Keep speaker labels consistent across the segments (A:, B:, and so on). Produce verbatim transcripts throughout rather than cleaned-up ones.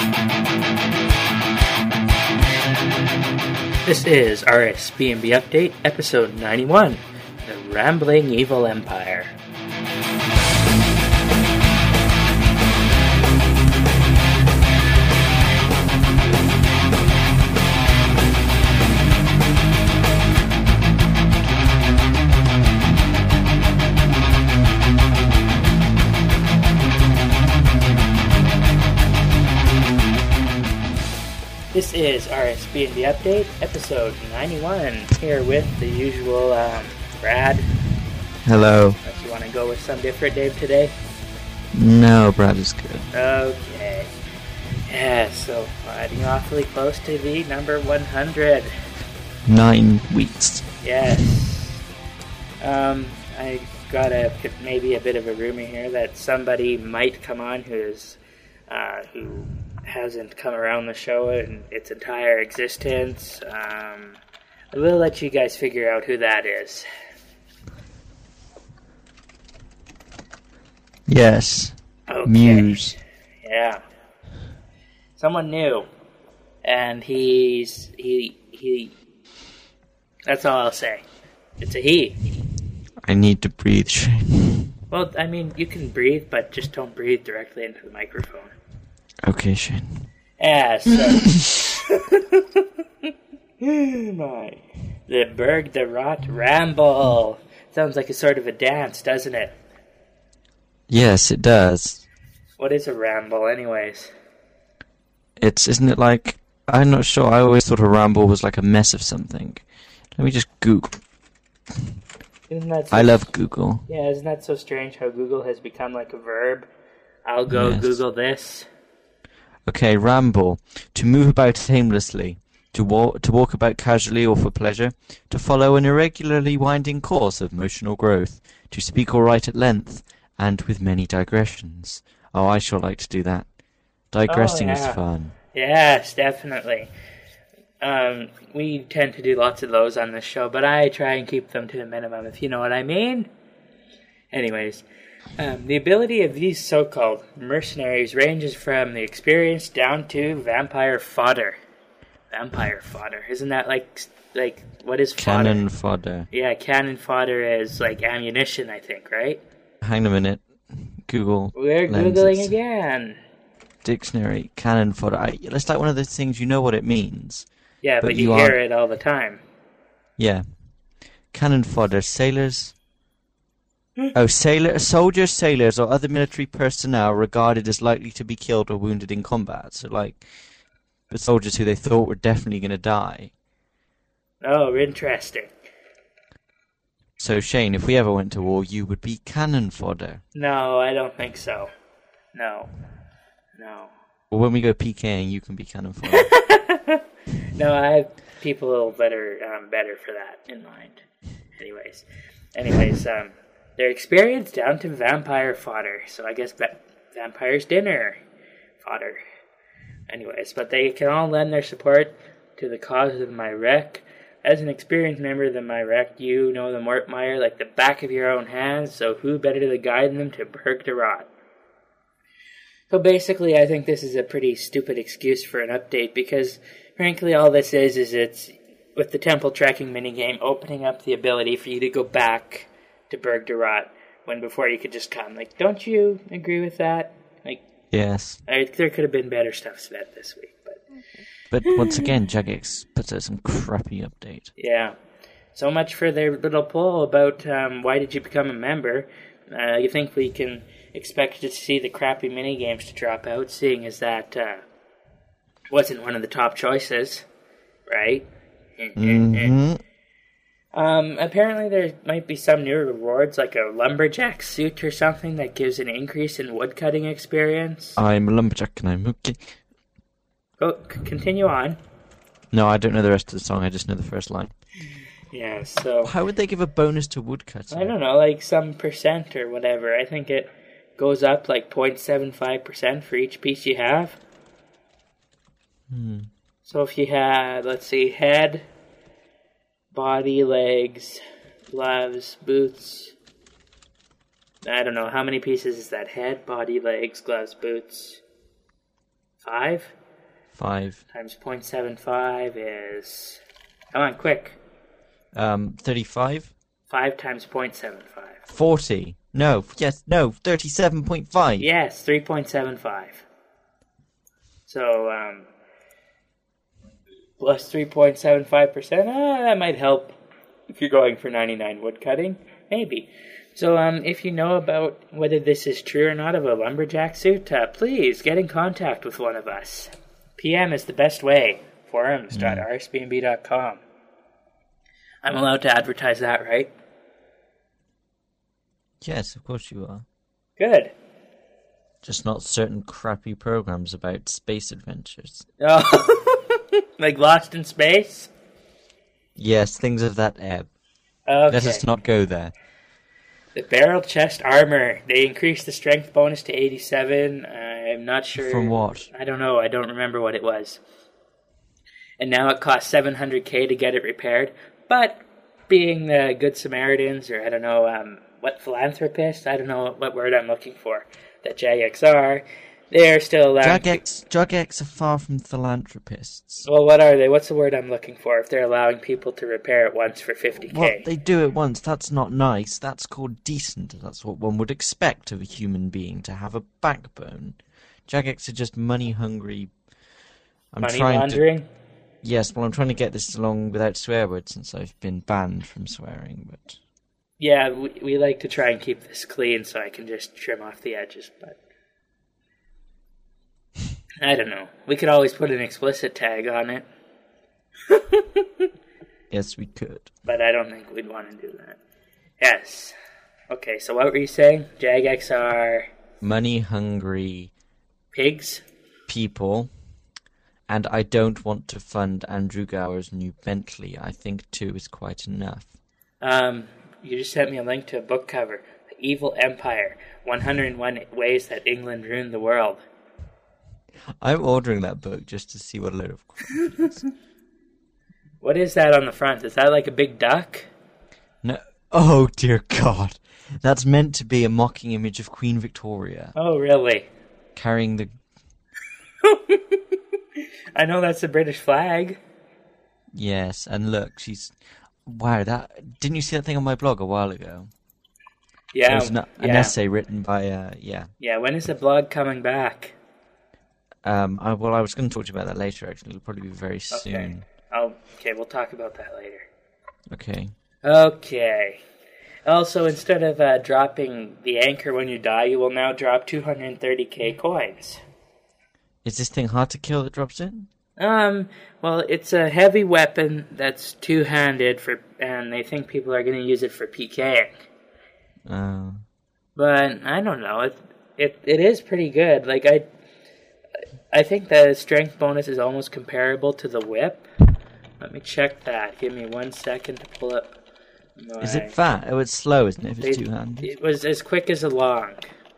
A: This is R S B and B Update, Episode ninety-one, The Rambling Evil Empire. This is R S B and B Update, Episode ninety-one, here with the usual um, Brad.
B: Hello.
A: Unless you want to go with some different, Dave, today?
B: No, Brad is good.
A: Okay. Yeah, so riding awfully close to the number one hundred.
B: Nine weeks.
A: Yes. Um, I got a maybe a bit of a rumor here that somebody might come on who's uh, who hasn't come around the show in its entire existence. Um, I will let you guys figure out who that is.
B: Yes.
A: Okay.
B: Muse.
A: Yeah. Someone new. And he's... He... He... That's all I'll say. It's a he.
B: I need to breathe, Shane.
A: Well, I mean, you can breathe, but just don't breathe directly into the microphone.
B: Okay, Shane.
A: Yeah, so... My. The Berg the Rot Ramble. Sounds like a sort of a dance, doesn't it?
B: Yes, it does.
A: What is a ramble, anyways?
B: It's, isn't it like... I'm not sure, I always thought a ramble was like a mess of something. Let me just Google.
A: Isn't that so
B: I love Google.
A: Yeah, isn't that so strange how Google has become like a verb? I'll go
B: Yes.
A: Google this.
B: Okay, ramble. To move about aimlessly. To walk, to walk about casually or for pleasure. To follow an irregularly winding course of motional growth. To speak or write at length. And with many digressions. Oh, I sure like to do that. Digressing
A: Oh,
B: is
A: yeah.
B: fun.
A: Yes, definitely. Um, we tend to do lots of those on this show, but I try and keep them to a minimum, if you know what I mean. Anyways, um, the ability of these so-called mercenaries ranges from the experience down to vampire fodder. Vampire fodder. Isn't that like, like what is fodder?
B: Cannon fodder.
A: Yeah, cannon fodder is like ammunition, I think, right?
B: Hang on a minute. Google.
A: We're
B: lenses.
A: Googling again.
B: Dictionary. Cannon fodder. I, it's like one of those things, you know what it means.
A: Yeah, but,
B: But
A: you,
B: you
A: hear
B: are-
A: it all the time.
B: Yeah. Cannon fodder. Sailors. Oh, sailor, soldiers, sailors, or other military personnel regarded as likely to be killed or wounded in combat. So, like, the soldiers who they thought were definitely going to die.
A: Oh, interesting.
B: So, Shane, if we ever went to war, you would be cannon fodder.
A: No, I don't think so. No. No.
B: Well, when we go PKing, you can be cannon fodder.
A: No, I have people that are um, better for that in mind. Anyways. Anyways, um, their experience down to vampire fodder. So I guess va- vampire's dinner fodder. Anyways, but they can all lend their support to the cause of my wreck. As an experienced member of the my wreck, you know the Mortmire like the back of your own hands, so who better to guide them to Berg de Rot? So basically, I think this is a pretty stupid excuse for an update, because frankly all this is, is it's, with the temple tracking minigame, opening up the ability for you to go back to Berg de Rot, when before you could just come. Like, don't you agree with that? Like,
B: Yes.
A: I, there could have been better stuff said this week, but...
B: But once again, Jagex puts out some crappy update.
A: Yeah. So much for their little poll about um, why did you become a member. Uh, you think we can expect to see the crappy minigames to drop out, seeing as that uh, wasn't one of the top choices, right?
B: Mm-hmm.
A: Um, apparently there might be some new rewards, like a lumberjack suit or something that gives an increase in woodcutting experience.
B: I'm a lumberjack and I'm okay.
A: Oh, c- continue on.
B: No, I don't know the rest of the song, I just know the first line.
A: Yeah, so...
B: How would they give a bonus to woodcutting?
A: I don't know, like some percent or whatever. I think it goes up like zero point seven five percent for each piece you have.
B: Hmm.
A: So if you had, let's see, head, body, legs, gloves, boots. I don't know, how many pieces is that? Head, body, legs, gloves, boots. Five?
B: Five.
A: Times zero point seven five is... Come on, quick.
B: Um, thirty-five?
A: Five times zero point seven five.
B: Forty. No, yes, no, thirty-seven point five.
A: Yes, three point seven five. So, um... plus three point seven five percent, ah, that might help if you're going for ninety-nine wood cutting. Maybe. So, um, if you know about whether this is true or not of a lumberjack suit, uh, please get in contact with one of us. P M is the best way. forums dot r s b n b dot com. I'm allowed to advertise that, right?
B: Yes, of course you are.
A: Good.
B: Just not certain crappy programs about space adventures.
A: Oh, like Lost in Space?
B: Yes, things of that ebb.
A: Okay.
B: Let us not go there.
A: The barrel chest armor. They increased the strength bonus to eighty-seven. I'm not sure.
B: From what?
A: I don't know. I don't remember what it was. And now it costs seven hundred k to get it repaired. But being the Good Samaritans, or I don't know, um, what philanthropists, I don't know what word I'm looking for, that Jagex are, they're still allowing...
B: Jagex, Jagex are far from philanthropists.
A: Well, what are they? What's the word I'm looking for if they're allowing people to repair it once for fifty k?
B: Well, they do it once. That's not nice. That's called decent. That's what one would expect of a human being, to have a backbone. Jagex are just money-hungry... I'm
A: Money
B: trying
A: laundering?
B: To... Yes, well, I'm trying to get this along without swear words since I've been banned from swearing, but...
A: Yeah, we, we like to try and keep this clean so I can just trim off the edges, but... I don't know. We could always put an explicit tag on it.
B: Yes, we could.
A: But I don't think we'd want to do that. Yes. Okay, so what were you saying? Jagex are...
B: Money-hungry...
A: Pigs?
B: People... And I don't want to fund Andrew Gower's new Bentley. I think two is quite enough.
A: Um, you just sent me a link to a book cover. The Evil Empire. one hundred one Ways That England Ruined the World.
B: I'm ordering that book just to see what a load of crap it is.
A: What is that on the front? Is that like a big duck?
B: No. Oh, dear God. That's meant to be a mocking image of Queen Victoria.
A: Oh, really?
B: Carrying the...
A: I know that's the British flag.
B: Yes, and look, she's... Wow, that... Didn't you see that thing on my blog a while ago?
A: Yeah.
B: There was an, an
A: yeah.
B: essay written by, uh, yeah.
A: Yeah, when is the blog coming back?
B: Um, I, well, I was going to talk to you about that later, actually. It'll probably be very soon.
A: Okay. I'll, okay, we'll talk about that later.
B: Okay.
A: Okay. Also, instead of uh, dropping the anchor when you die, you will now drop two hundred thirty k coins.
B: Is this thing hard to kill that drops in?
A: Um, well, it's a heavy weapon that's two-handed, for, and they think people are going to use it for PKing.
B: Uh,
A: but, I don't know, it, it it is pretty good. Like, I I think the strength bonus is almost comparable to the whip. Let me check that. Give me one second to pull up my...
B: Is it fast? Oh, it's slow, isn't it, if it's
A: They-
B: two-handed?
A: It was as quick as a long.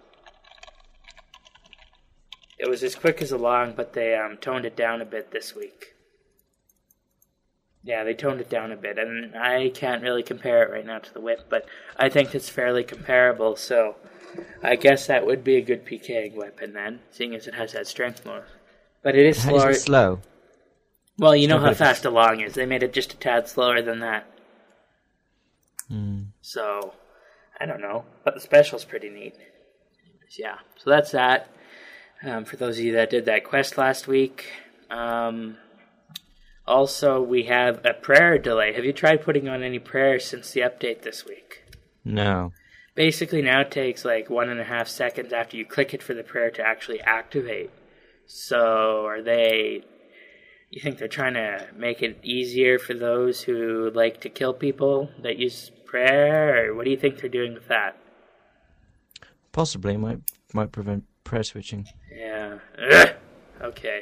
A: It was as quick as a long, but they um, toned it down a bit this week. Yeah, they toned it down a bit, and I can't really compare it right now to the whip, but I think it's fairly comparable, so I guess that would be a good PKing weapon then, seeing as it has that strength bonus. But it is
B: How
A: slower.
B: is it slow?
A: Well, you know
B: Slow
A: how
B: but-
A: fast a long is. They made it just a tad slower than that.
B: Hmm.
A: So, I don't know. But the special's pretty neat. Yeah, so that's that. Um, for those of you that did that quest last week. Um, also, we have a prayer delay. Have you tried putting on any prayers since the update this week?
B: No.
A: Basically, now it takes like one and a half seconds after you click it for the prayer to actually activate. So, are they... You think they're trying to make it easier for those who like to kill people that use prayer? Or what do you think they're doing with that?
B: Possibly. Might might prevent prayer switching.
A: Yeah. Ugh. Okay.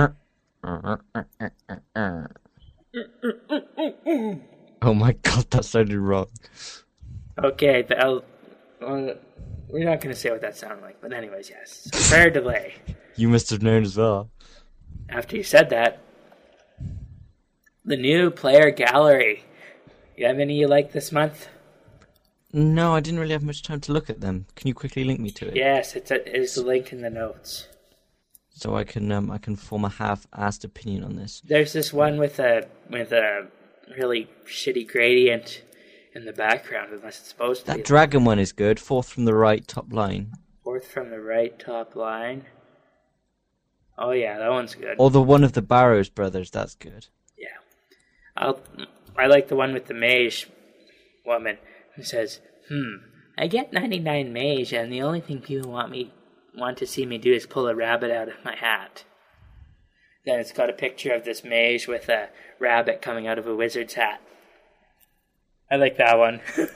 B: Oh my God, that sounded wrong.
A: Okay, but I'll, well, we're not going to say what that sounded like. But anyways, yes. So prayer delay.
B: You must have known as well.
A: After you said that, the new player gallery. You have any you like this month?
B: No, I didn't really have much time to look at them. Can you quickly link me to it?
A: Yes, it's a, it's a link in the notes.
B: so I can um, I can form a half-assed opinion on this.
A: There's this one with a with a really shitty gradient in the background, unless it's supposed to
B: That
A: be.
B: dragon one is good. Fourth from the right, top line.
A: Fourth from the right top line. Oh yeah, that one's good.
B: Or the one of the Barrows brothers. That's good.
A: Yeah, I'll. I like the one with the mage woman who says, "Hmm, I get ninety-nine mage, and the only thing people want me want to see me do is pull a rabbit out of my hat." Then it's got a picture of this mage with a rabbit coming out of a wizard's hat. I like that one.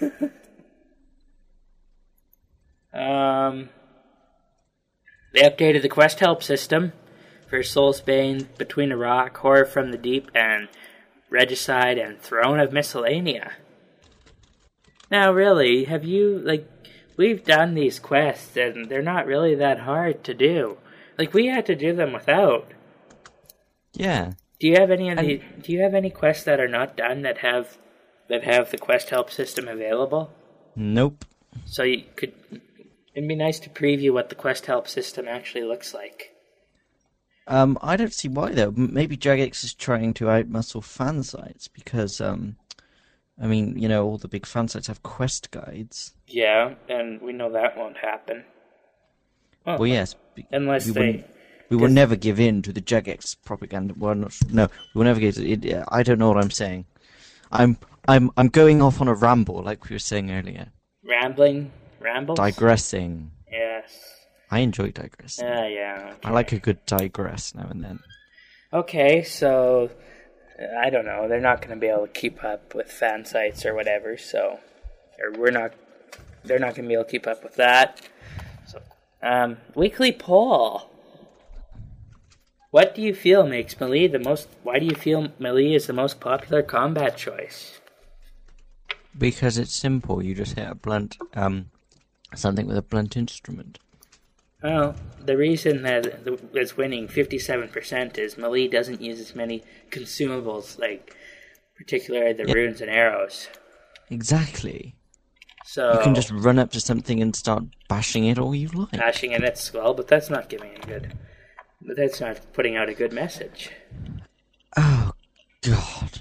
A: um, they updated the quest help system for Soulsbane, Between a Rock, Horror from the Deep, and Regicide, and Throne of Miscellanea. Now, really, have you, like, we've done these quests, and they're not really that hard to do. Like, we had to do them without.
B: Yeah.
A: Do you have any of
B: And-
A: the? Do you have any quests that are not done that have that have the quest help system available?
B: Nope.
A: So you could. It'd be nice to preview what the quest help system actually looks like.
B: Um, I don't see why though. M- Maybe Jagex is trying to outmuscle fan sites because, um, I mean, you know, all the big fan sites have quest guides.
A: Yeah, and we know that won't happen. Well,
B: Well, yes. be-
A: unless
B: we
A: they.
B: wouldn't- We will never give in to the Jagex propaganda. Well, not, no, we will never give. It, it, I don't know what I'm saying. I'm, I'm, I'm going off on a ramble, like we were saying earlier.
A: Rambling, rambles.
B: Digressing.
A: Yes.
B: I enjoy digressing.
A: Ah, yeah. Okay.
B: I like a good digress now and then.
A: Okay, so I don't know. They're not going to be able to keep up with fan sites or whatever. So, or we're not. They're not going to be able to keep up with that. So, um, weekly poll. What do you feel makes Melee the most? Why do you feel Melee is the most popular combat choice?
B: Because it's simple. You just hit a blunt, um, something with a blunt instrument.
A: Well, the reason that it's winning fifty-seven percent is Melee doesn't use as many consumables, like particularly the
B: Yep.
A: runes and arrows.
B: Exactly.
A: So
B: You can just run up to something and start bashing it all you like.
A: bashing in its skull, but that's not giving it good. But that's not putting out a good message.
B: Oh, God.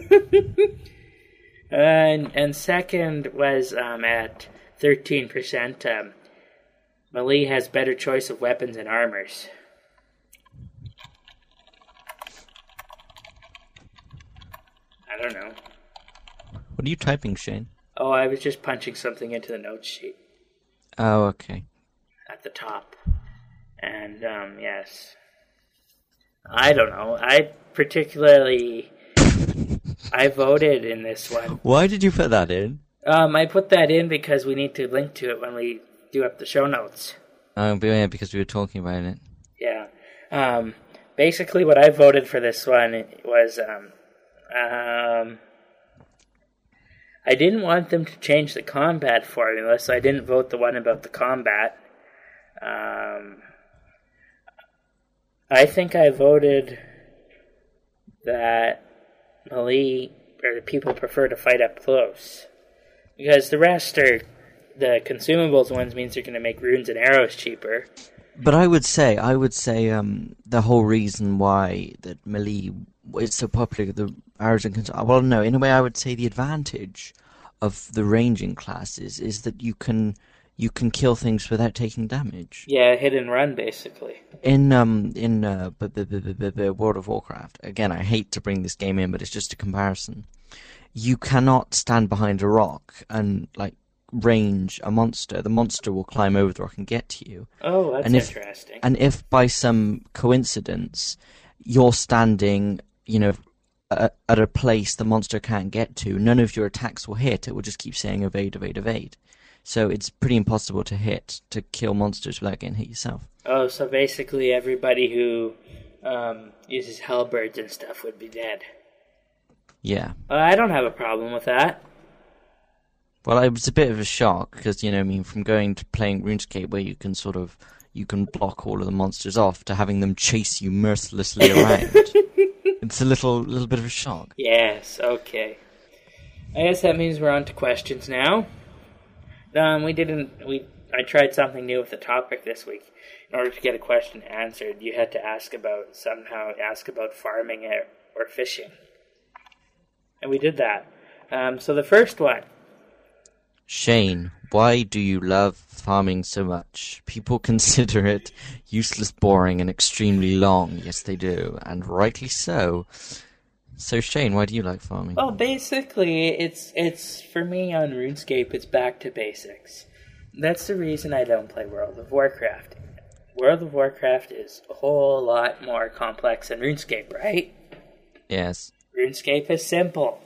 A: And and second was um, at thirteen percent. Um, Melee has better choice of weapons and armors. I don't know.
B: What are you typing, Shane?
A: Oh, I was just punching something into the notes sheet
B: Oh, okay.
A: at the top. And, um, yes. I don't know. I particularly... I voted in this one.
B: Why did you put that in?
A: Um, I put that in because we need to link to it when we do up the show notes.
B: Oh, but yeah, because we were talking about it.
A: Yeah. Um, basically what I voted for this one was, um, um, I didn't want them to change the combat formula, so I didn't vote the one about the combat. Um, I think I voted that Melee, or people prefer to fight up close. Because the rest are, the consumables ones means you're going to make runes and arrows cheaper.
B: But I would say, I would say, um, the whole reason why that Melee is so popular, the arrows and cons- well, no, in a way, I would say the advantage of the ranging classes is that you can you can kill things without taking damage.
A: Yeah, hit and run, basically.
B: In um in uh b- b- b- b- b- World of Warcraft, again, I hate to bring this game in, but it's just a comparison. You cannot stand behind a rock and like range a monster. The monster will climb over the rock and get to you.
A: Oh, that's
B: And if-
A: interesting.
B: And if by some coincidence you're standing, you know, at, at a place the monster can't get to, none of your attacks will hit. It will just keep saying evade, evade, evade. So it's pretty impossible to hit, to kill monsters without getting hit yourself.
A: Oh, so basically everybody who um, uses halberds and stuff would be dead.
B: Yeah.
A: Uh, I don't have a problem with that.
B: Well, it was a bit of a shock because, you know, I mean, from going to playing RuneScape where you can sort of, you can block all of the monsters off to having them chase you mercilessly around. It's a little, little bit of a shock.
A: Yes, okay. I guess that means we're on to questions now. Um, we didn't, we, I tried something new with the topic this week. In order to get a question answered, you had to ask about, somehow ask about farming or, or fishing. And we did that. Um, so the first one.
B: Shane, why do you love farming so much? People consider it useless, boring, and extremely long. Yes, they do, and rightly so. So, Shane, why do you like farming?
A: Well, basically, it's it's for me on RuneScape, it's back to basics. That's the reason I don't play World of Warcraft. World of Warcraft is a whole lot more complex than RuneScape, right?
B: Yes.
A: RuneScape is simple.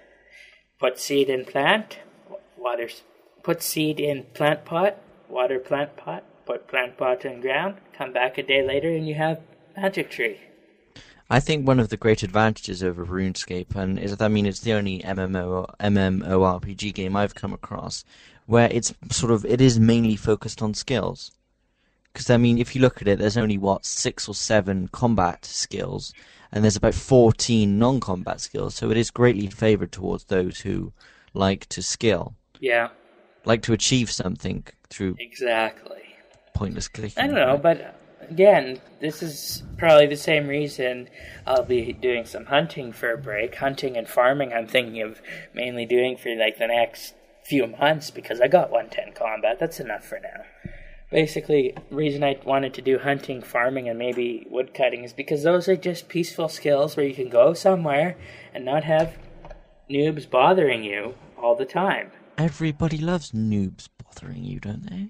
A: Put seed in plant, water. Put seed in plant pot, water plant pot, put plant pot in ground, come back a day later and you have magic tree.
B: I think one of the great advantages over RuneScape, and is I mean it's the only M M O MMORPG game I've come across where it's sort of it is mainly focused on skills. Because I mean, if you look at it, there's only what six or seven combat skills, and there's about fourteen non-combat skills. So it is greatly favoured towards those who like to skill,
A: Yeah,
B: like to achieve something through
A: exactly.
B: pointless clicking.
A: I don't know, but again, this is probably the same reason I'll be doing some hunting for a break. Hunting and farming I'm thinking of mainly doing for like the next few months because I got one ten combat. That's enough for now. Basically, the reason I wanted to do hunting, farming, and maybe woodcutting is because those are just peaceful skills where you can go somewhere and not have noobs bothering you all the time.
B: Everybody loves noobs bothering you, don't they?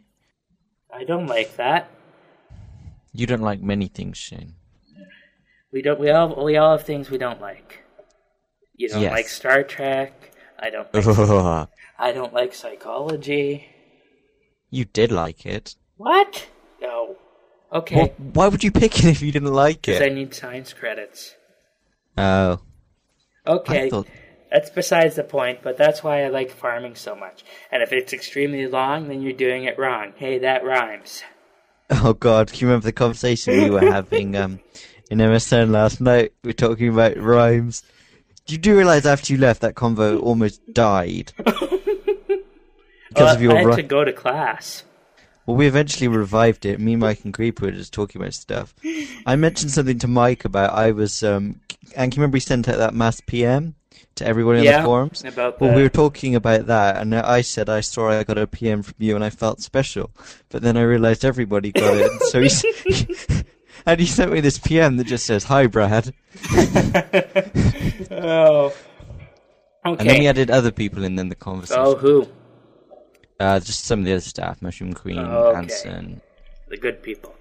A: I don't like that.
B: You don't like many things, Shane.
A: We don't. We all. We all have things we don't like. You don't
B: Yes.
A: like Star Trek. I don't. Like, I don't like psychology.
B: You did like it.
A: What? No. Okay.
B: Well, why would you pick it if you didn't like
A: Because I
B: it?
A: need science credits.
B: Oh.
A: Okay.
B: I thought...
A: That's besides the point, but that's why I like farming so much. And if it's extremely long, then you're doing it wrong. Hey, that rhymes.
B: Oh God, can you remember the conversation we were having um, in M S N last night? We were talking about rhymes. You do realise after you left that convo almost died? Because
A: Well,
B: of your
A: I had
B: ri-
A: to go to class.
B: Well, we eventually revived it. Me, Mike, and Creeper were just talking about stuff. I mentioned something to Mike about I was, um, and can you remember he sent out that mass P M to everybody on
A: Yeah,
B: the forums?
A: about
B: Well,
A: that.
B: we were talking about that, and I said I saw I got a P M from you, and I felt special. But then I realised everybody got it, and so he and he sent me this P M that just says, "Hi, Brad."
A: Oh. Okay.
B: And then we added other people in then the conversation.
A: Oh, who?
B: Uh, just some of the other staff, Mushroom Queen,
A: Oh, okay.
B: Anson.
A: The good people.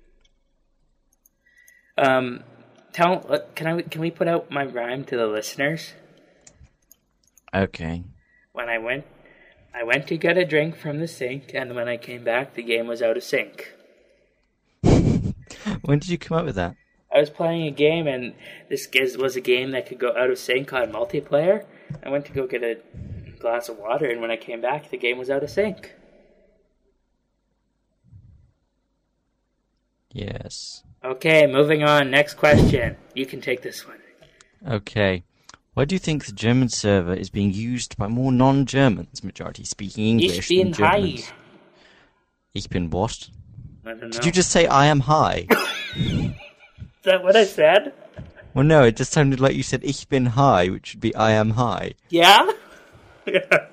A: Um, tell. Uh, can I? Can we put out my rhyme to the listeners?
B: Okay.
A: When I went, I went to get a drink from the sink, and when I came back, the game was out of sync.
B: When did you come up with that?
A: I was playing a game, and this is- was a game that could go out of sync on multiplayer. I went to go get a glass of water, and when I came back, the game was out of sync.
B: Yes.
A: Okay, moving on. Next question. You can take this one.
B: Okay. Why do you think the German server is being used by more non-Germans, majority speaking English
A: Ich bin
B: than
A: high.
B: Germans? Ich bin what?
A: I don't know.
B: Did you just say I am high?
A: Is that what I said?
B: Well, no, it just sounded like you said ich bin high, which would be I am high.
A: Yeah? Yeah.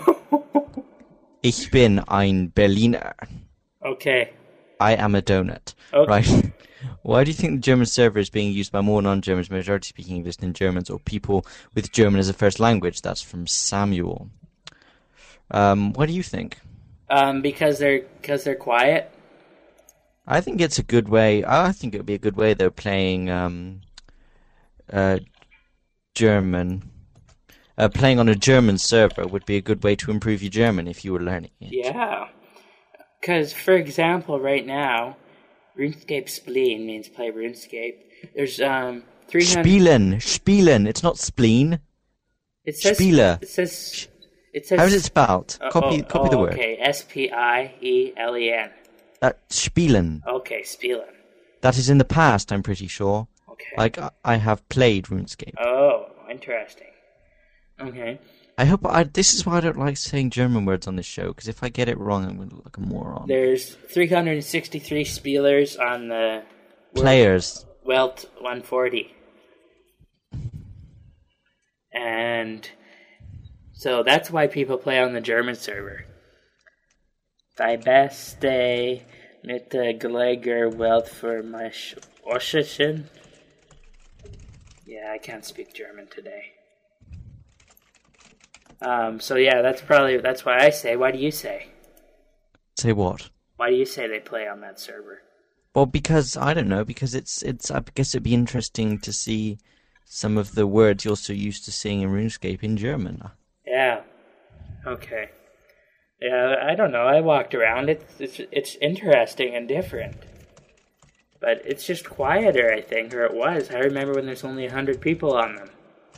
B: Ich bin ein Berliner.
A: Okay.
B: I am a donut.
A: Okay.
B: Right? Why do you think the German server is being used by more non-Germans, majority speaking English than Germans, or people with German as a first language? That's from Samuel. Um, what do you think?
A: Um, because they're because they're quiet.
B: I think it's a good way. I think it would be a good way, though, playing um, uh, German. Uh, playing on a German server would be a good way to improve your German if you were learning it.
A: Yeah. Because, for example, right now, RuneScape Spleen means play RuneScape. There's um three hundred.
B: Spielen, Spielen. It's not spleen.
A: It says
B: Spieler.
A: It says. It says.
B: How is it spelled?
A: Uh,
B: Copy,
A: oh,
B: copy
A: oh,
B: the word.
A: Okay, S P I E L E N.
B: That Spielen.
A: Okay, Spielen.
B: That is in the past, I'm pretty sure.
A: Okay.
B: Like I- I have played RuneScape.
A: Oh, interesting. Okay.
B: I hope I. This is why I don't like saying German words on this show, because if I get it wrong, I'm going to look like a moron.
A: There's three hundred sixty-three Spielers on the
B: Players.
A: Welt one forty. And so that's why people play on the German server. Die beste mit der Gleiger Welt für mich Oshischen. Yeah, I can't speak German today. Um, so yeah, that's probably, that's why I say, why do you say?
B: Say what?
A: Why do you say they play on that server?
B: Well, because, I don't know, because it's, it's. I guess it'd be interesting to see some of the words you're so used to seeing in RuneScape in German.
A: Yeah. Okay. Yeah, I don't know. I walked around. It's it's it's interesting and different, but it's just quieter, I think, or it was. I remember when there's only a hundred people on them.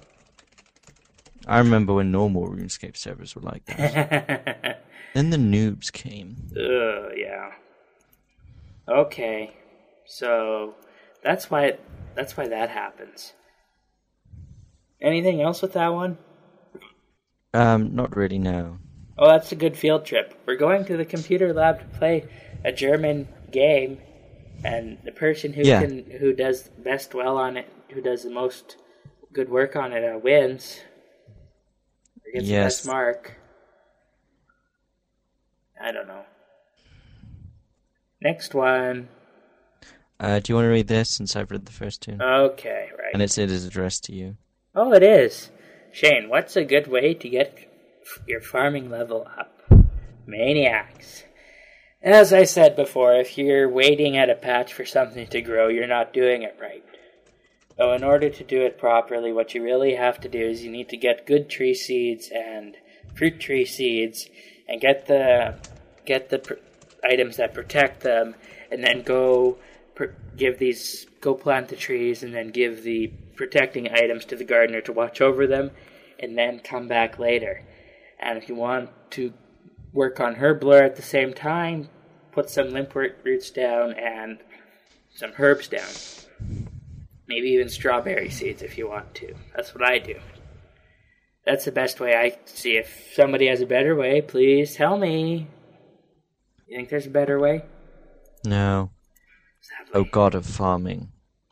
B: I remember when normal RuneScape servers were like that. Then the noobs came.
A: Ugh, yeah. Okay, so that's why that's why that happens. Anything else with that one?
B: Um, not really. No.
A: Oh, that's a good field trip. We're going to the computer lab to play a German game, and the person who
B: Yeah.
A: can who does best well on it, who does the most good work on it, uh, wins. Or gets
B: Yes.
A: the best mark. I don't know. Next one.
B: Uh, do you want to read this since I've read the first two?
A: Okay, right.
B: And it's it is addressed to you.
A: Oh, it is. Shane, what's a good way to get f- your farming level up? Maniacs. As I said before, if you're waiting at a patch for something to grow, you're not doing it right. So in order to do it properly, what you really have to do is you need to get good tree seeds and fruit tree seeds, and get the get the pr- items that protect them, and then go pr- give these go plant the trees, and then give the protecting items to the gardener to watch over them, and then come back later. And if you want to work on herb lore at the same time, put some limpwort roots down and some herbs down. Maybe even strawberry seeds if you want to. That's what I do. That's the best way I see. If somebody has a better way, please tell me. You think there's a better way?
B: No.
A: Sadly.
B: Oh God of farming.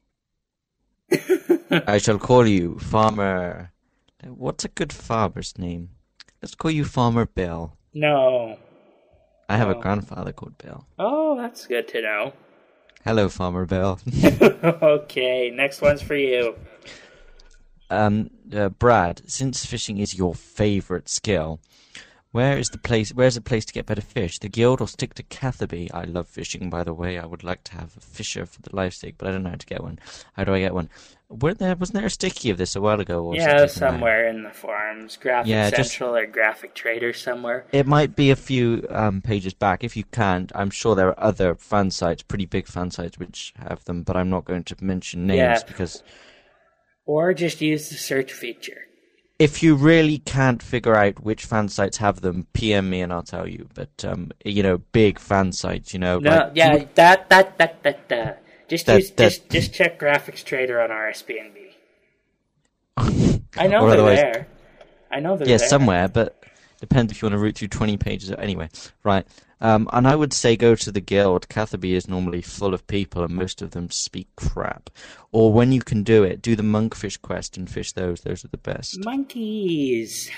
B: I shall call you Farmer. What's a good farmer's name? Let's call you Farmer Bill.
A: No.
B: I have
A: No.
B: a grandfather called Bill.
A: Oh, that's good to know.
B: Hello, Farmer Bill.
A: Okay, next one's for you.
B: um, uh, Brad, since fishing is your favorite skill, where is the place? Where's the place to get better fish? The guild or stick to Catherby? I love fishing, by the way. I would like to have a fisher for the live stake, but I don't know how to get one. How do I get one? Weren't there, wasn't there a sticky of this a while ago? Or
A: Yeah,
B: something like that?
A: somewhere in the forums. Graphic
B: Yeah, just-
A: Central or Graphic Trader somewhere.
B: It might be a few um, pages back. If you can't, I'm sure there are other fan sites, pretty big fan sites, which have them, but I'm not going to mention names
A: Yeah.
B: because
A: Or just use the search feature.
B: if you really can't figure out which fan sites have them, P M me and I'll tell you. But, um, you know, big fan sites, you know.
A: No,
B: like,
A: yeah, that, that, that, that, that. Just
B: That-
A: use,
B: that-
A: just, just check Graphics Trader on R S B N B. I know
B: Or
A: they're
B: otherwise-
A: there. I know they're
B: yeah,
A: there.
B: somewhere, but depends if you want to root through twenty pages. Anyway, right. Um, and I would say go to the guild. Catherby is normally full of people, and most of them speak crap. Or when you can do it, do the monkfish quest and fish those. Those are the best.
A: Monkeys.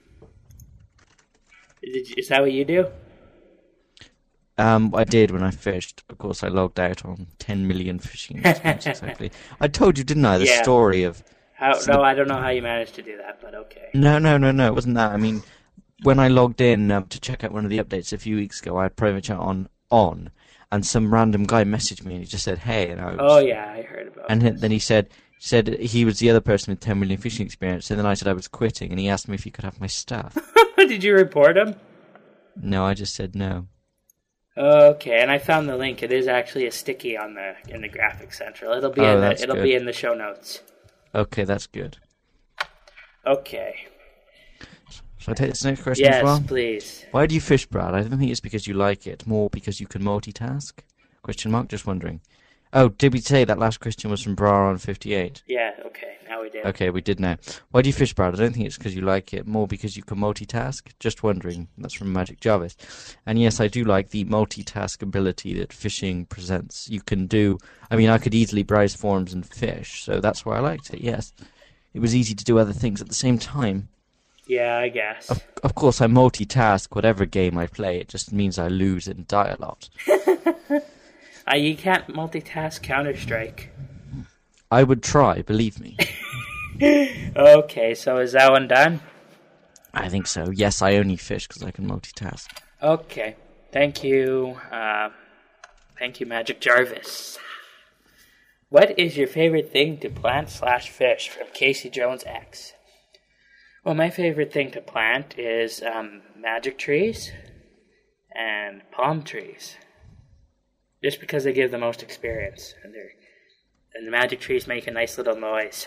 A: Is, is that what you do?
B: Um, I did when I fished. Of course, I logged out on ten million fishing experience exactly. I told you, didn't I? The
A: Yeah.
B: story of
A: How,
B: So
A: no,
B: the-
A: I don't know how you managed to do that, but okay.
B: no, no, no, no. It wasn't that. I mean, when I logged in um, to check out one of the updates a few weeks ago, I had private chat on on, and some random guy messaged me and he just said, "Hey," and I was,
A: Oh yeah, I heard about
B: and
A: it.
B: then he said said he was the other person with ten million fishing experience, and then I said I was quitting, and he asked me if he could have my stuff.
A: Did you report him?
B: No, I just said no.
A: Okay, and I found the link. It is actually a sticky on the in the Graphics Central. It'll be
B: Oh,
A: in the,
B: that's
A: it'll
B: good.
A: be in the show notes.
B: Okay, that's good.
A: Okay.
B: Shall I take this next question
A: Yes,
B: as well?
A: please.
B: Why do you fish, Brad? I don't think it's because you like it, more because you can multitask? Question mark, just wondering. Oh, did we say that last question was from Bra on fifty-eight?
A: Yeah, okay, now we did.
B: Okay, we did now. Why do you fish, Brad? I don't think it's because you like it, more because you can multitask. Just wondering. That's from Magic Jarvis. And yes, I do like the multitask ability that fishing presents. You can do... I mean, I could easily browse forums and fish, so that's why I liked it, yes. It was easy to do other things at the same time.
A: Yeah, I guess.
B: Of, of course, I multitask whatever game I play. It just means I lose and die a lot.
A: uh, you can't multitask Counter-Strike.
B: I would try, believe me.
A: Okay, so is that one done?
B: I think so. Yes, I only fish because I can multitask.
A: Okay. Thank you. Uh, thank you, Magic Jarvis. What is your favorite thing to plant slash fish? From Casey Jones X. Well, my favorite thing to plant is um, magic trees and palm trees. Just because they give the most experience. And, they're, and the magic trees make a nice little noise.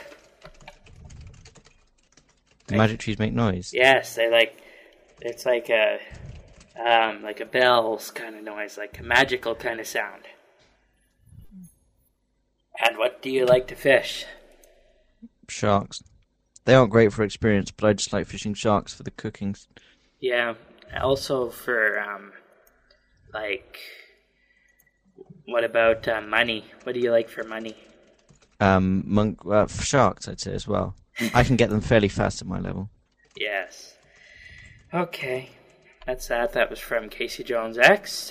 B: The magic trees make noise?
A: Yes, they like... It's like a... Um, like a bells kind of noise. Like a magical kind of sound. And what do you like to fish?
B: Sharks. They aren't great for experience, but I just like fishing sharks for the cookings.
A: Yeah, also for, um, like, what about uh, money? What do you like for money?
B: Um, monk, uh, for sharks, I'd say, as well. I can get them fairly fast at my level.
A: Yes. Okay, that's that. That was from Casey Jones X.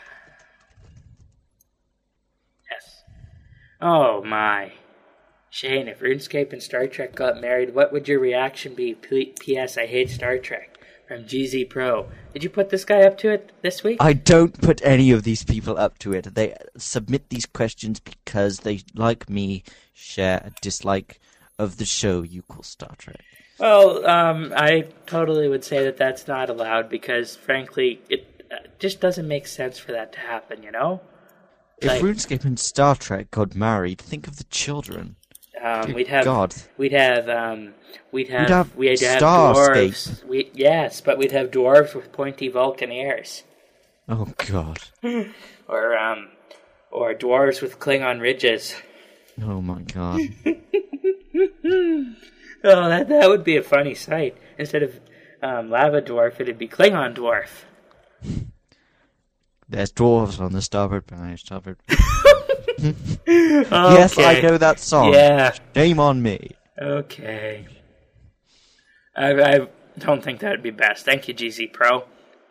A: Yes. Oh, my. Shane, if RuneScape and Star Trek got married, what would your reaction be? P S. I hate Star Trek. From G Z Pro. Did you put this guy up to it this week?
B: I don't put any of these people up to it. They submit these questions because they, like me, share a dislike of the show you call Star Trek.
A: Well, um, I totally would say that that's not allowed because, frankly, it uh, just doesn't make sense for that to happen, you know?
B: If
A: like,
B: RuneScape and Star Trek got married, think of the children.
A: Um, we'd have,
B: God.
A: we'd have, um, we'd have,
B: we'd have,
A: we'd have
B: Starscape.
A: dwarves. We, yes, but we'd have dwarves with pointy Vulcan ears.
B: Oh God.
A: Or, um, or dwarves with Klingon ridges.
B: Oh my God.
A: Oh, that that would be a funny sight. Instead of um, lava dwarf, it'd be Klingon dwarf.
B: There's dwarves on the starboard bow, starboard.
A: Okay.
B: Yes, I know that song.
A: Yeah.
B: Shame on me.
A: Okay. I, I don't think that would be best. Thank you, G Z Pro.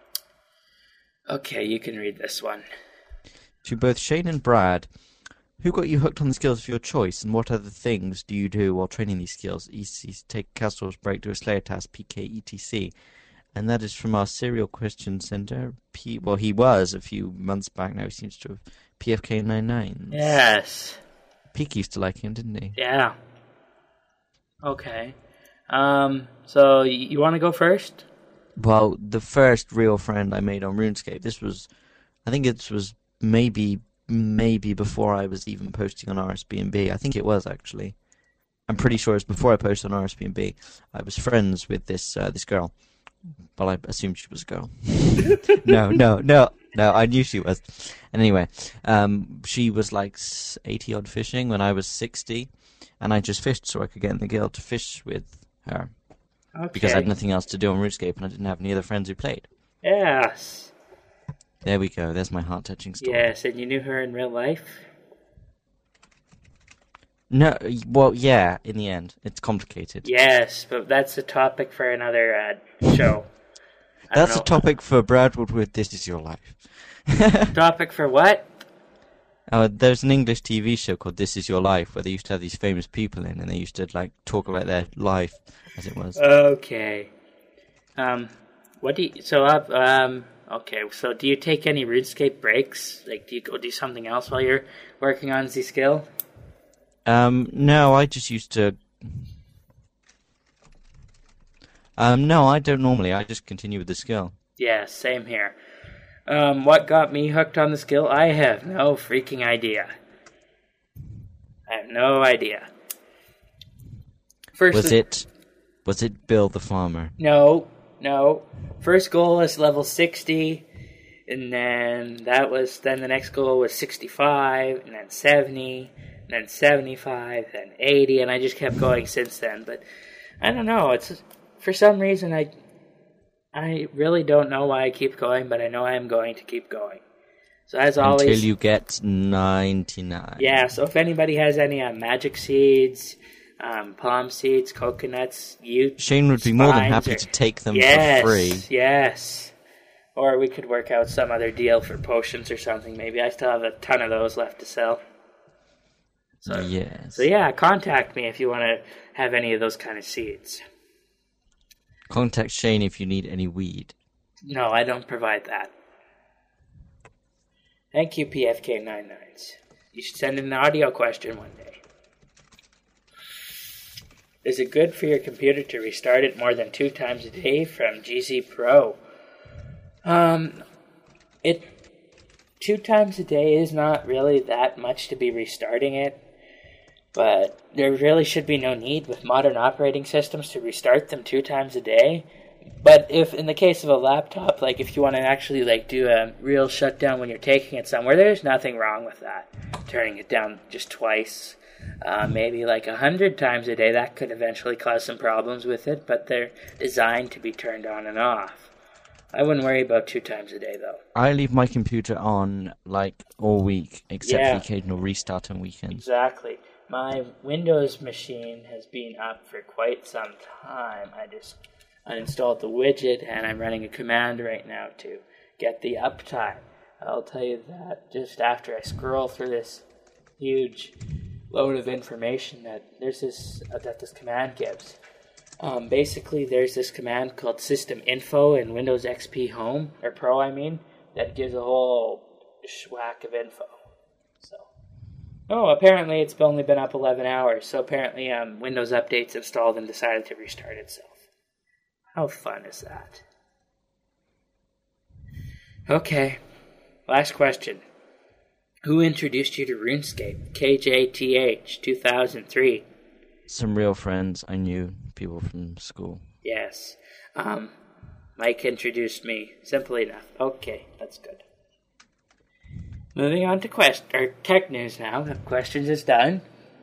A: Okay, you can read this one.
B: To both Shane and Brad, who got you hooked on the skills of your choice, and what other things do you do while training these skills? E C, take Castor's break to a Slayer task, P K, et cetera. And that is from our serial question sender. P. Well, he was a few months back now. He seems to have P F K ninety-nine.
A: Yes.
B: Peak used to like him, didn't he?
A: Yeah. Okay. Um. So y- you want to go first?
B: Well, the first real friend I made on RuneScape. This was, I think it was maybe maybe before I was even posting on R S B N B. I think it was actually. I'm pretty sure it was before I posted on R S B N B. I was friends with this uh, this girl. Well, I assumed she was a girl. no, no, no, no. I knew she was. And anyway, um, she was like eighty odd fishing when I was sixty, and I just fished so I could get in the guild to fish with her.
A: Okay.
B: Because I had nothing else to do on RuneScape, and I didn't have any other friends who played.
A: Yes.
B: There we go. There's my heart-touching story.
A: Yes, and you knew her in real life?
B: No, well, yeah. In the end, it's complicated.
A: Yes, but that's a topic for another uh, show. I
B: That's
A: don't
B: a topic for Brad Woodward. This is your life.
A: Topic for what?
B: Uh, there's an English T V show called This Is Your Life, where they used to have these famous people in, and they used to like talk about their life as it was.
A: Okay. Um, what do you? So, uh, um, okay. So, do you take any RuneScape breaks? Like, do you go do something else while you're working on the skill?
B: Um, no, I just used to. Um, no, I don't normally. I just continue with the skill.
A: Yeah, same here. Um, what got me hooked on the skill? I have no freaking idea. I have no idea. First
B: Was it? Was it Bill the farmer?
A: No, no. First goal is level sixty, And then that was, then the next goal was sixty-five, and then seventy, and then seventy-five, then eighty, and I just kept going since then. But I don't know, it's, for some reason, I, I really don't know why I keep going, but I know I'm going to keep going. So as always...
B: Until you get ninety-nine.
A: Yeah, so if anybody has any uh, magic seeds, um, palm seeds, coconuts, you
B: Shane would be more than happy or, to take them
A: yes,
B: for free.
A: Yes, or we could work out some other deal for potions or something, maybe. I still have a ton of those left to sell. So,
B: yes.
A: So yeah, contact me if you want to have any of those kind of seeds.
B: Contact Shane if you need any weed.
A: No, I don't provide that. Thank you, P F K ninety-nines. You should send in an audio question one day. Is it good for your computer to restart it more than two times a day? From G Z Pro. Um, it two times a day is not really that much to be restarting it, but there really should be no need with modern operating systems to restart them two times a day. But if, in the case of a laptop, like if you want to actually like do a real shutdown when you're taking it somewhere, there's nothing wrong with that. Turning it down just twice, uh, maybe like a hundred times a day, that could eventually cause some problems with it, but they're designed to be turned on and off. I wouldn't worry about two times a day, though.
B: I leave my computer on like all week, except
A: yeah.
B: for the occasional restart on weekends.
A: Exactly. My Windows machine has been up for quite some time. I just uninstalled the widget, and I'm running a command right now to get the uptime. I'll tell you that just after I scroll through this huge load of information that there's this uh, that this command gives. Um, basically, there's this command called System Info in Windows X P Home, or Pro, I mean, that gives a whole schwack of info. So, oh, apparently it's only been up eleven hours, so apparently um, Windows Update's installed and decided to restart itself. How fun is that? Okay, last question. Who introduced you to RuneScape? K J T H, two thousand three.
B: Some real friends I knew, people from school.
A: Yes. Um, Mike introduced me. Simple enough. Okay, that's good. Moving on to quest or tech news now. Questions is done.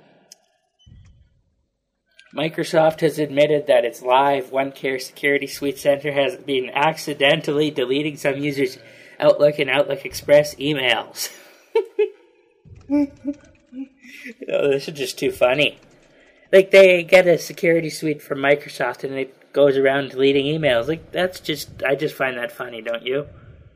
A: Microsoft has admitted that its live OneCare Security Suite Center has been accidentally deleting some users' Outlook and Outlook Express emails. Oh, this is just too funny. Like, they get a security suite from Microsoft and it goes around deleting emails. Like, that's just, I just find that funny, don't you?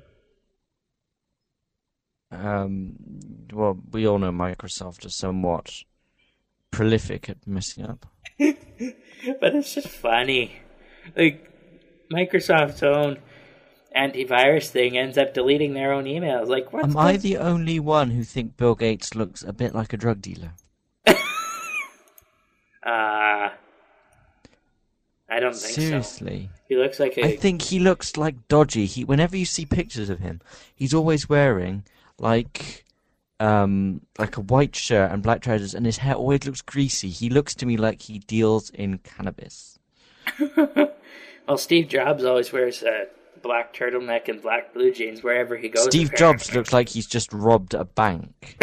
B: Um, well, we all know Microsoft is somewhat prolific at messing up.
A: But it's just funny. Like, Microsoft's own antivirus thing ends up deleting their own emails. Like, what's
B: Am
A: the...
B: I the only one who think Bill Gates looks a bit like a drug dealer?
A: uh, I don't think
B: Seriously.
A: so. He looks like a...
B: I think he looks like dodgy. He, whenever you see pictures of him, he's always wearing, like... Um, like a white shirt and black trousers, and his hair always looks greasy. He looks to me like he deals in cannabis.
A: Well, Steve Jobs always wears a black turtleneck and black blue jeans wherever he goes.
B: Steve
A: apparently.
B: Jobs looks like he's just robbed a bank.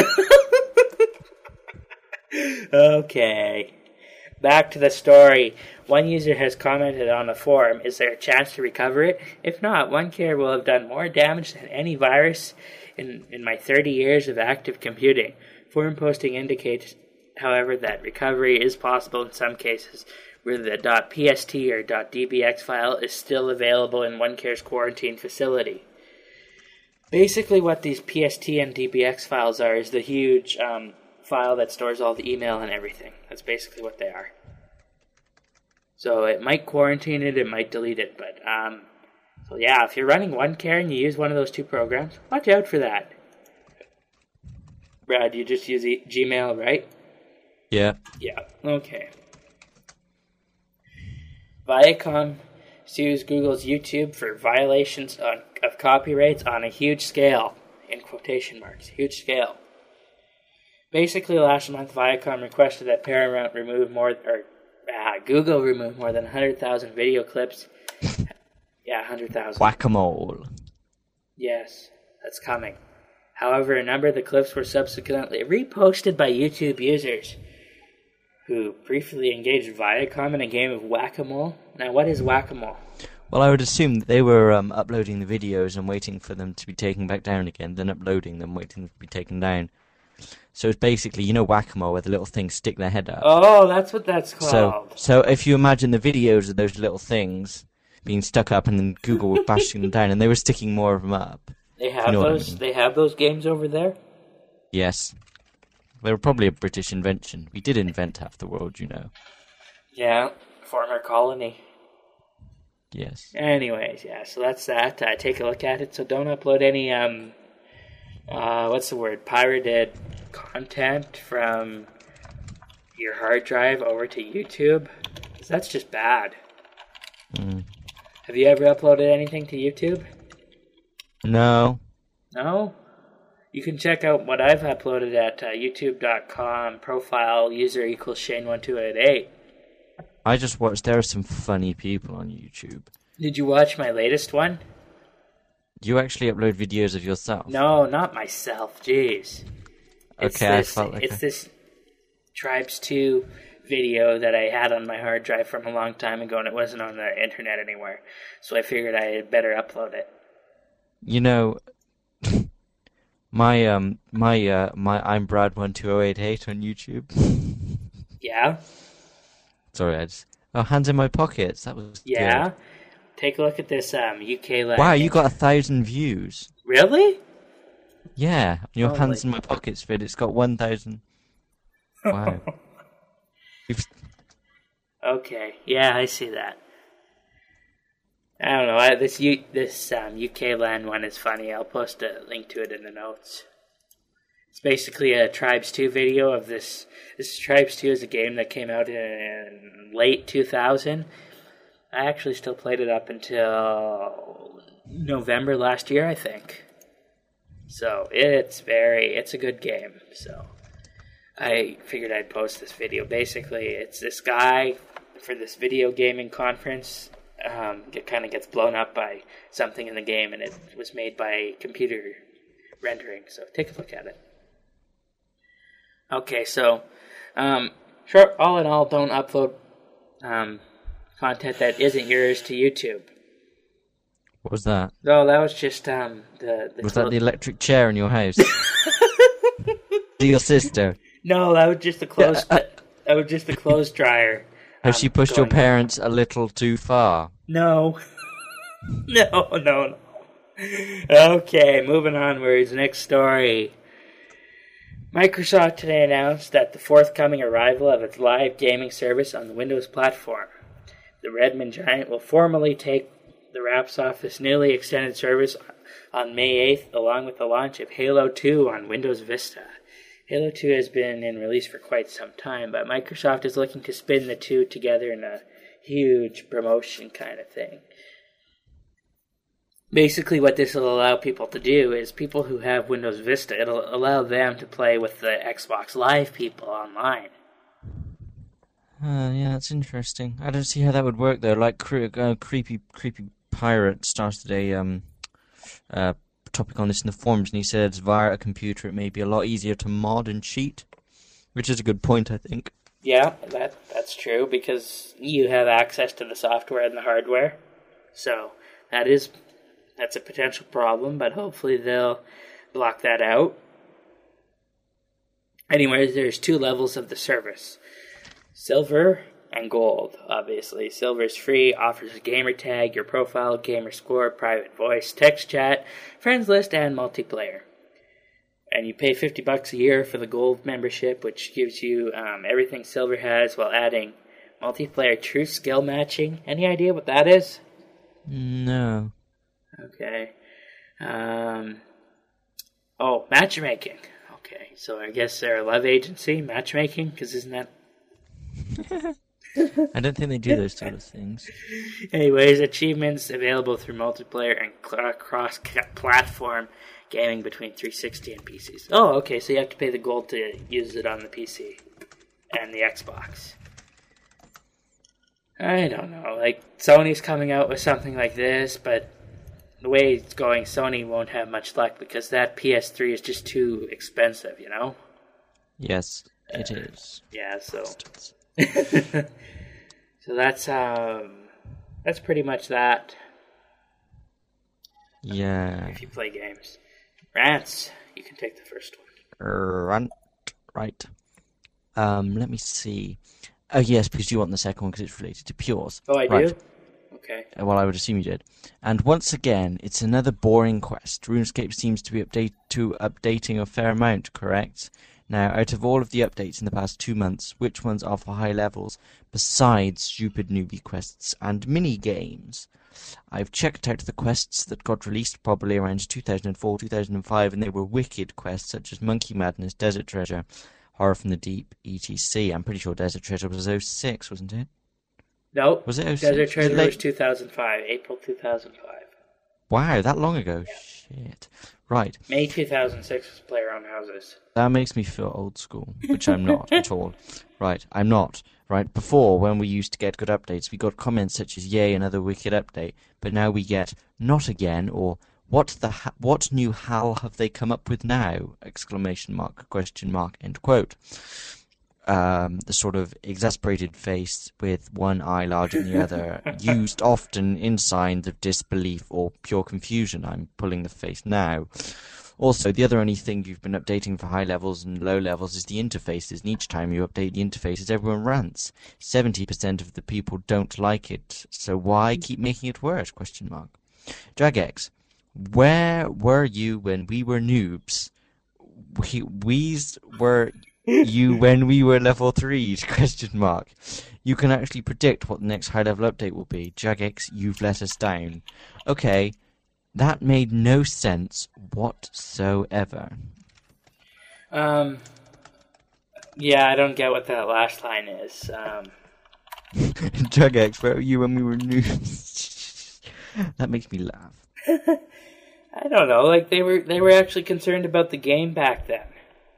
A: Okay. Back to the story. One user has commented on the forum, is there a chance to recover it? If not, OneCare will have done more damage than any virus in, in my thirty years of active computing. Forum posting indicates, however, that recovery is possible in some cases where the .pst or .dbx file is still available in OneCare's quarantine facility. Basically what these P S T and D B X files are is the huge um, file that stores all the email and everything. That's basically what they are. So it might quarantine it, it might delete it, but um, so yeah, if you're running OneCare and you use one of those two programs, watch out for that. Brad, you just use e- Gmail, right?
B: Yeah.
A: Yeah, okay. Viacom sues Google's YouTube for violations on, of copyrights on a huge scale, in quotation marks, huge scale. Basically, last month, Viacom requested that Paramount remove more, or uh, Google remove more than one hundred thousand video clips. Yeah, one hundred thousand.
B: Whack-a-mole.
A: Yes. that's coming. However, a number of the clips were subsequently reposted by YouTube users who briefly engaged Viacom in a game of whack-a-mole. Now, what is whack-a-mole?
B: Well, I would assume that they were um, uploading the videos and waiting for them to be taken back down again, then uploading them, waiting to be taken down. So it's basically, you know, whack-a-mole, where the little things stick their head up.
A: Oh, that's what that's called.
B: So, so if you imagine the videos of those little things being stuck up, and then Google were bashing them down, and they were sticking more of them up.
A: They have
B: you know
A: those.
B: I mean.
A: They have those games over there.
B: Yes, they were probably a British invention. We did invent half the world, you know.
A: Yeah, former colony.
B: Yes.
A: Anyways, yeah. So that's that. Uh, take a look at it. So don't upload any um, uh, what's the word? Pirated content from your hard drive over to YouTube. 'Cause that's just bad.
B: Mm.
A: Have you ever uploaded anything to YouTube?
B: No.
A: No? You can check out what I've uploaded at uh, youtube dot com, profile user equals Shane one two eight eight.
B: I just watched, there are some funny people on YouTube.
A: Did you watch my latest one?
B: You actually upload videos of yourself?
A: No, not myself, jeez. It's
B: Okay,
A: this,
B: I felt like
A: It's
B: a...
A: this Tribes two video that I had on my hard drive from a long time ago, and it wasn't on the internet anywhere. So I figured I had better upload it.
B: You know, my um, my uh, my I'm Brad one two zero eight eight on YouTube.
A: Yeah.
B: Sorry, I just oh, hands in my pockets. That was
A: Yeah.
B: good.
A: Take a look at this um, U K land.
B: Wow, you got a thousand views.
A: Really?
B: Yeah, your
A: Holy.
B: hands in my pockets vid. It's got one thousand. Wow.
A: Okay. Yeah, I see that. I don't know. I, this U, this um, U K land one is funny. I'll post a link to it in the notes. It's basically a Tribes two video of this. This Tribes two is a game that came out in late two thousand. I actually still played it up until November last year, I think. So it's very, it's a good game. So I figured I'd post this video. Basically, it's this guy for this video gaming conference. Um, it kind of gets blown up by something in the game, and it was made by computer rendering. So take a look at it. Okay, so um, sure. All in all, don't upload um, content that isn't yours to YouTube.
B: What was that?
A: No, that was just um, the. the
B: Was
A: clo-
B: that the electric chair in your house? Your sister?
A: No, that was just the clothes. that was just the clothes dryer.
B: Has
A: um,
B: she pushed your
A: going-
B: parents a little too far?
A: No. no, no, no. Okay, moving onwards. Next story. Microsoft today announced that the forthcoming arrival of its live gaming service on the Windows platform. The Redmond giant will formally take the wraps off this newly extended service on May eighth, along with the launch of Halo two on Windows Vista. Halo two has been in release for quite some time, but Microsoft is looking to spin the two together in a huge promotion kind of thing. Basically, what this will allow people to do is people who have Windows Vista, it'll allow them to play with the Xbox Live people online.
B: Uh, yeah, that's interesting. I don't see how that would work though. Like, cre- uh, creepy, creepy pirate started a um, uh, topic on this in the forums, and he said via a computer it may be a lot easier to mod and cheat, which is a good point, I think.
A: Yeah, that that's true, because you have access to the software and the hardware. So that is that's a potential problem, but hopefully they'll block that out. Anyways, there's two levels of the service. Silver and gold, obviously. Silver is free, offers a gamer tag, your profile, gamer score, private voice, text chat, friends list, and multiplayer. And you pay fifty bucks a year for the gold membership, which gives you um, everything Silver has while adding multiplayer true skill matching. Any idea what that is?
B: No.
A: Okay. Um, oh, matchmaking. Okay, so I guess they're a love agency, matchmaking, because isn't that...
B: I don't think they do those sort of things.
A: Anyways, achievements available through multiplayer and cl- cross-platform gaming between three sixty and P Cs. Oh, okay, so you have to pay the gold to use it on the P C and the Xbox. I don't know, like, Sony's coming out with something like this, but, the way it's going, Sony won't have much luck because that P S three is just too expensive, you know?
B: Yes, it is.
A: Yeah, so... so that's, um... That's pretty much that.
B: Yeah.
A: If you play games. Rants, you can take the first one.
B: Rant, right. Um, let me see. Oh, yes, because you want the second one because it's related to Pures.
A: Oh, I
B: right.
A: do? Okay.
B: Well, I would assume you did. And once again, it's another boring quest. RuneScape seems to be update to updating a fair amount, correct? Now, out of all of the updates in the past two months, which ones are for high levels, besides stupid newbie quests and mini-games? I've checked out the quests that got released probably around two thousand four, two thousand five, and they were wicked quests such as Monkey Madness, Desert Treasure, Horror from the Deep, et cetera. I'm pretty sure Desert Treasure was oh six, wasn't it?
A: Nope.
B: Was it oh six?
A: Desert Treasure
B: was, it
A: was two thousand five, April two thousand five.
B: Wow, that long ago?
A: Yeah.
B: Shit. Right.
A: May two thousand six was Player Owned Houses.
B: That makes me feel old school, which I'm not at all. Right, I'm not. Right, before, when we used to get good updates, we got comments such as, yay, another wicked update. But now we get, not again, or, what the ha- what new hell have they come up with now? Exclamation mark, question mark, end quote. Um, the sort of exasperated face with one eye larger than the other, used often in signs of disbelief or pure confusion. I'm pulling the face now. Also, the other only thing you've been updating for high levels and low levels is the interfaces, and each time you update the interfaces, everyone rants. seventy percent of the people don't like it, so why keep making it worse? Question mark. Jagex, where were you when we were noobs? We, we's were you when we were level three? Question mark. You can actually predict what the next high level update will be. Jagex, you've let us down. Okay. That made no sense whatsoever.
A: Um, yeah, I don't get what that last line is. Um,
B: Jagex, where were you when we were noobs? That makes me laugh.
A: I don't know. Like they were, they were actually concerned about the game back then.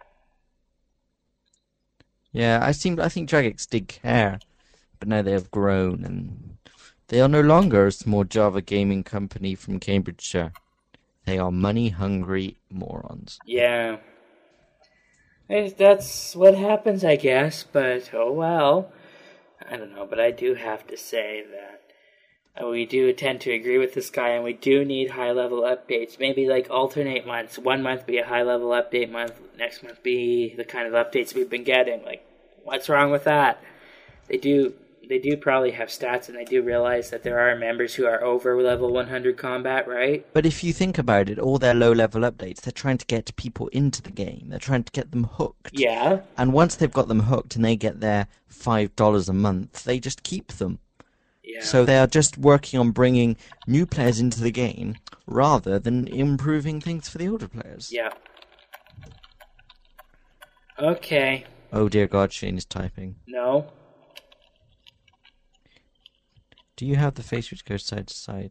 B: Yeah, I seem, I think Jagex did care, but now they have grown and. They are no longer a small Java gaming company from Cambridgeshire. They are money-hungry morons.
A: Yeah. That's what happens, I guess, but oh well. I don't know, but I do have to say that we do tend to agree with this guy, and we do need high-level updates. Maybe like alternate months. One month be a high-level update month, next month be the kind of updates we've been getting. Like, what's wrong with that? They do... They do probably have stats, and they do realize that there are members who are over level one hundred combat, right?
B: But if you think about it, all their low-level updates, they're trying to get people into the game. They're trying to get them hooked.
A: Yeah.
B: And once they've got them hooked and they get their five dollars a month, they just keep them.
A: Yeah.
B: So they are just working on bringing new players into the game rather than improving things for the older players.
A: Yeah. Okay.
B: Oh dear God, Shane is typing.
A: No.
B: Do you have the face which goes side to side?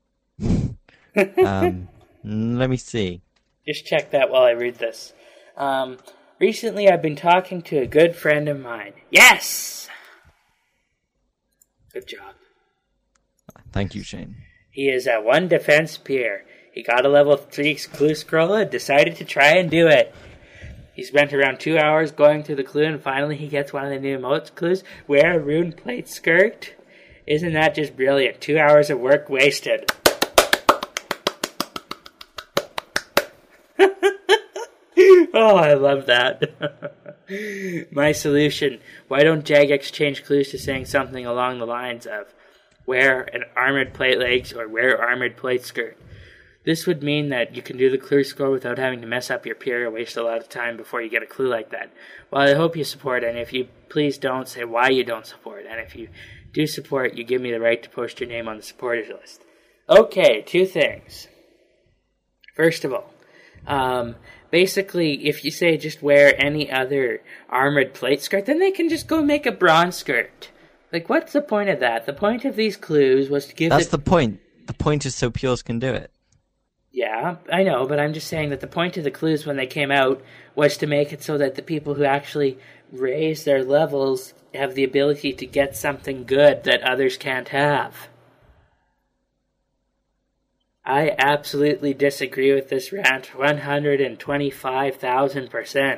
B: um, let me see.
A: Just check that while I read this. Um, recently I've been talking to a good friend of mine. Yes! Good job.
B: Thank you, Shane.
A: He is at one defense peer. He got a level three clue scroll and decided to try and do it. He spent around two hours going through the clue, and finally he gets one of the new emotes clues. Wear a rune plate skirt. Isn't that just brilliant? Two hours of work wasted. Oh, I love that. My solution. Why don't Jagex change clues to saying something along the lines of wear an armored plate legs or wear armored plate skirt? This would mean that you can do the clue score without having to mess up your peer or waste a lot of time before you get a clue like that. Well, I hope you support, and if you please don't, say why you don't support, and if you do support, you give me the right to post your name on the supporters list. Okay, two things. First of all, um, basically, if you say just wear any other armored plate skirt, then they can just go make a bronze skirt. Like, what's the point of that? The point of these clues was to give
B: That's
A: the...
B: the point. The point is so Pures can do it.
A: Yeah, I know, but I'm just saying that the point of the clues when they came out was to make it so that the people who actually raise their levels have the ability to get something good that others can't have. I absolutely disagree with this rant one hundred twenty-five thousand percent.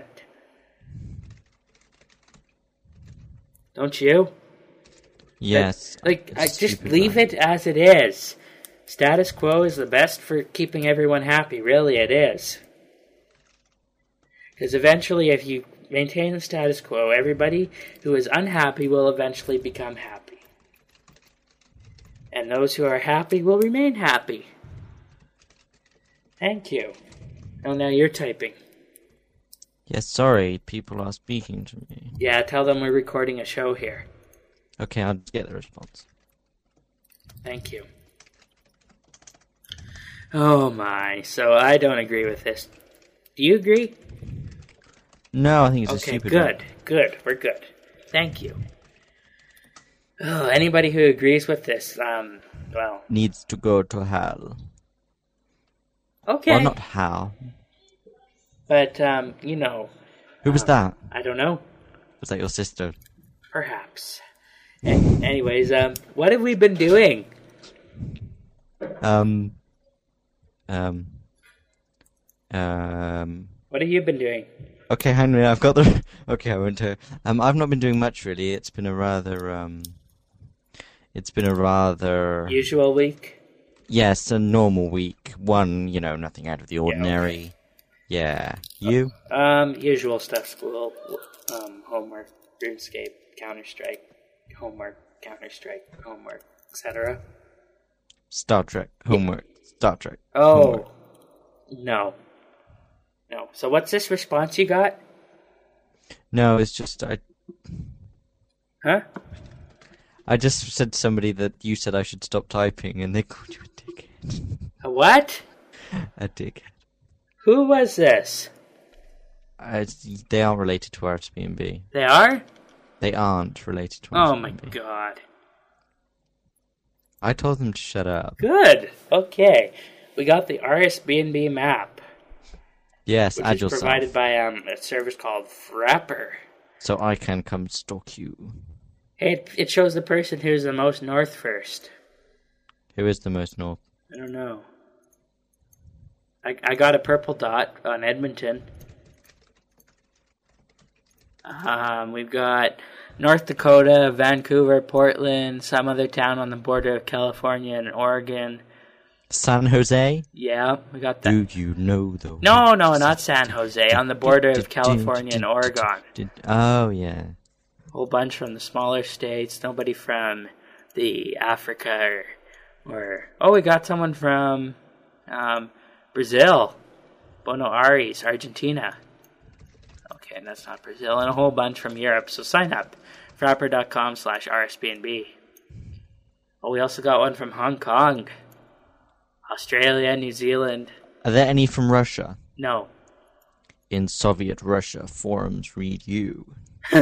A: Don't you?
B: Yes.
A: Like, like I just leave line. It as it is. Status quo is the best for keeping everyone happy. Really, it is. Because eventually, if you maintain the status quo, everybody who is unhappy will eventually become happy. And those who are happy will remain happy. Thank you. Oh, now you're typing.
B: Yes, sorry, people are speaking to me.
A: Yeah, tell them we're recording a show here.
B: Okay, I'll get the response.
A: Thank you. Oh my, so I don't agree with this. Do you agree?
B: No, I think it's
A: okay,
B: a stupid
A: good,
B: one.
A: good, we're good. Thank you. Oh, anybody who agrees with this, um, well...
B: needs to go to hell.
A: Okay.
B: Well, not hell.
A: But, um, you know...
B: Who was
A: um,
B: that?
A: I don't know.
B: Was that your sister?
A: Perhaps. A- anyways, um, what have we been doing?
B: Um... Um... Um...
A: What have you been doing?
B: Okay, Henry, I've got the... Okay, I went to... Um, I've not been doing much, really. It's been a rather, um... It's been a rather...
A: usual week?
B: Yes, a normal week. One, you know, nothing out of the ordinary. Yeah. Okay. Yeah. You?
A: Um, usual stuff, school, um, homework, RuneScape, Counter-Strike, homework, Counter-Strike, homework, et cetera.
B: Star Trek, homework, yeah. Star Trek.
A: Oh,
B: homework.
A: no. No. So what's this response you got?
B: No, it's just, I...
A: Huh?
B: I just said to somebody that you said I should stop typing, and they called you a dickhead.
A: A what?
B: A dickhead.
A: Who was this?
B: Uh, they aren't related to R S B N B.
A: They are?
B: They aren't related to
A: R S B N B. Oh my god.
B: I told them to shut up.
A: Good. Okay. We got the R S B N B map.
B: Yes,
A: which
B: add
A: is
B: yourself.
A: provided by um, a service called Frapper.
B: So I can come stalk you.
A: Hey, it, it shows the person who's the most north first.
B: Who is the most north?
A: I don't know. I I got a purple dot on Edmonton. Um, we've got North Dakota, Vancouver, Portland, some other town on the border of California and Oregon.
B: San Jose?
A: Yeah, we got that.
B: Do you know those?
A: No, no, not San Jose. On the border of California and Oregon.
B: Oh, yeah.
A: A whole bunch from the smaller states. Nobody from the Africa or... or oh, we got someone from um, Brazil. Bono Aries, Argentina. Okay, and that's not Brazil. And a whole bunch from Europe. So sign up. Frapper.com slash RSBNB. Oh, we also got one from Hong Kong. Australia, New Zealand.
B: Are there any from Russia?
A: No.
B: In Soviet Russia, forums read you.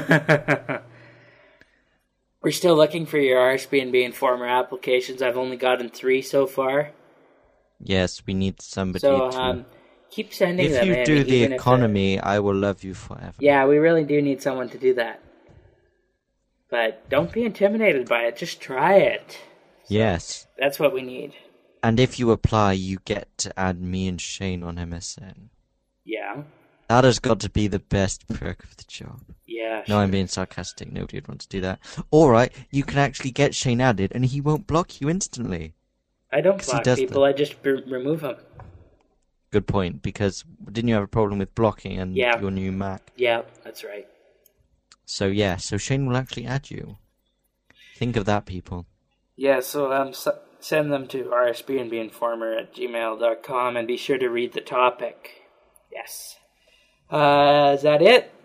A: We're still looking for your R S B N B Informer applications. I've only gotten three so far.
B: Yes, we need somebody
A: so,
B: to...
A: um, keep sending
B: if
A: them in.
B: If you do the economy,
A: it...
B: I will love you forever.
A: Yeah, we really do need someone to do that. But don't be intimidated by it. Just try it. So
B: yes.
A: That's what we need.
B: And if you apply, you get to add me and Shane on M S N.
A: Yeah.
B: That has got to be the best perk of the job.
A: Yeah.
B: No, sure. I'm being sarcastic. Nobody would want to do that. Alright, you can actually get Shane added and he won't block you instantly.
A: I don't block people, that. I just b- remove them.
B: Good point, because didn't you have a problem with blocking and
A: yeah.
B: your new Mac?
A: Yeah, that's right.
B: So yeah, so Shane will actually add you. Think of that, people.
A: Yeah, so um, so send them to rsbnbinformer at gmail dot com and be sure to read the topic. Yes. Uh, is that it?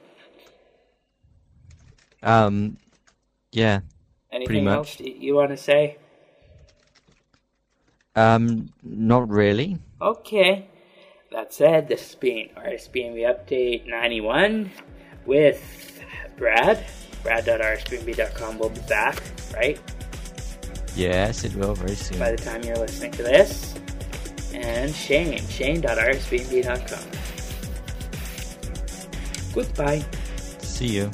B: Um, yeah.
A: Anything
B: pretty much.
A: else you want to say?
B: Um, not really.
A: Okay. That said, this has been R S B N B Update ninety-one with Brad. brad dot r s b n b dot com will be back, right?
B: Yes, it will very soon.
A: By the time you're listening to this. And Shane. shane dot r s b n b dot com. Goodbye.
B: See you.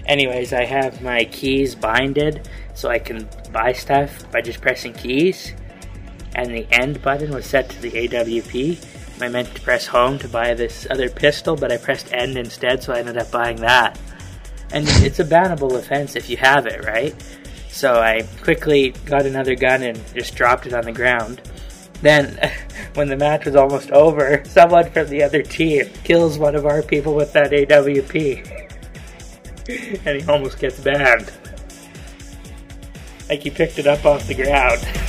A: Anyways, I have my keys binded so I can buy stuff by just pressing keys. And the end button was set to the A W P. I meant to press home to buy this other pistol, but I pressed end instead, so I ended up buying that. And it's a bannable offense if you have it, right? So I quickly got another gun and just dropped it on the ground. Then, when the match was almost over, someone from the other team kills one of our people with that A W P. And he almost gets banned. Like he picked it up off the ground.